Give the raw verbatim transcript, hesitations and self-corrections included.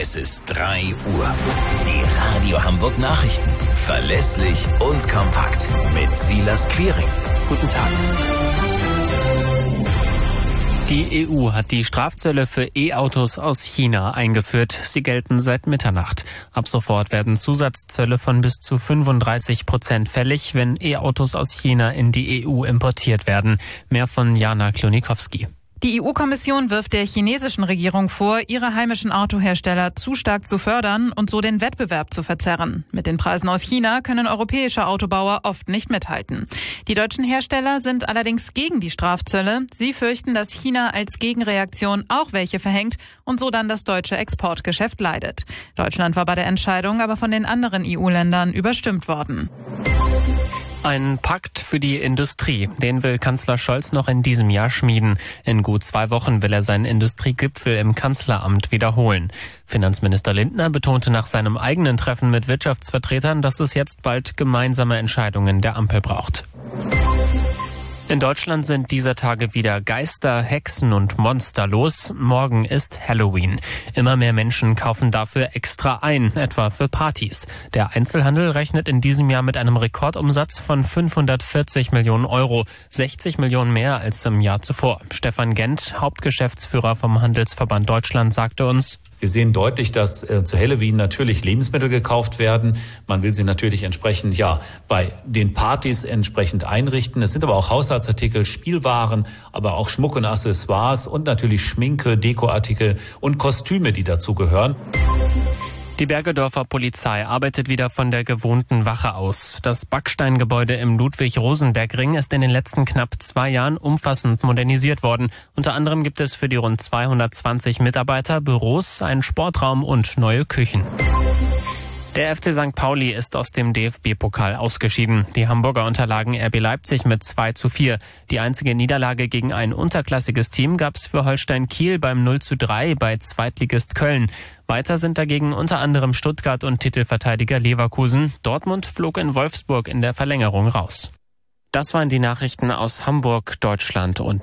Es ist drei Uhr. Die Radio Hamburg Nachrichten. Verlässlich und kompakt. Mit Silas Quiring. Guten Tag. Die E U hat die Strafzölle für E-Autos aus China eingeführt. Sie gelten seit Mitternacht. Ab sofort werden Zusatzzölle von bis zu fünfunddreißig Prozent fällig, wenn E-Autos aus China in die E U importiert werden. Mehr von Jana Klonikowski. Die E U-Kommission wirft der chinesischen Regierung vor, ihre heimischen Autohersteller zu stark zu fördern und so den Wettbewerb zu verzerren. Mit den Preisen aus China können europäische Autobauer oft nicht mithalten. Die deutschen Hersteller sind allerdings gegen die Strafzölle. Sie fürchten, dass China als Gegenreaktion auch welche verhängt und so dann das deutsche Exportgeschäft leidet. Deutschland war bei der Entscheidung aber von den anderen E U-Ländern überstimmt worden. Ein Pakt für die Industrie, den will Kanzler Scholz noch in diesem Jahr schmieden. In gut zwei Wochen will er seinen Industriegipfel im Kanzleramt wiederholen. Finanzminister Lindner betonte nach seinem eigenen Treffen mit Wirtschaftsvertretern, dass es jetzt bald gemeinsame Entscheidungen der Ampel braucht. In Deutschland sind dieser Tage wieder Geister, Hexen und Monster los. Morgen ist Halloween. Immer mehr Menschen kaufen dafür extra ein, etwa für Partys. Der Einzelhandel rechnet in diesem Jahr mit einem Rekordumsatz von fünfhundertvierzig Millionen Euro, sechzig Millionen mehr als im Jahr zuvor. Stefan Gent, Hauptgeschäftsführer vom Handelsverband Deutschland, sagte uns: Wir sehen deutlich, dass äh, zu Halloween natürlich Lebensmittel gekauft werden. Man will sie natürlich entsprechend, ja, bei den Partys entsprechend einrichten. Es sind aber auch Haushaltsartikel, Spielwaren, aber auch Schmuck und Accessoires und natürlich Schminke, Dekoartikel und Kostüme, die dazu gehören. Die Bergedorfer Polizei arbeitet wieder von der gewohnten Wache aus. Das Backsteingebäude im Ludwig-Rosenberg-Ring ist in den letzten knapp zwei Jahren umfassend modernisiert worden. Unter anderem gibt es für die rund zweihundertzwanzig Mitarbeiter Büros, einen Sportraum und neue Küchen. Der F C Sankt Pauli ist aus dem D F B-Pokal ausgeschieden. Die Hamburger unterlagen R B Leipzig mit zwei zu vier. Die einzige Niederlage gegen ein unterklassiges Team gab es für Holstein Kiel beim null zu drei bei Zweitligist Köln. Weiter sind dagegen unter anderem Stuttgart und Titelverteidiger Leverkusen. Dortmund flog in Wolfsburg in der Verlängerung raus. Das waren die Nachrichten aus Hamburg, Deutschland und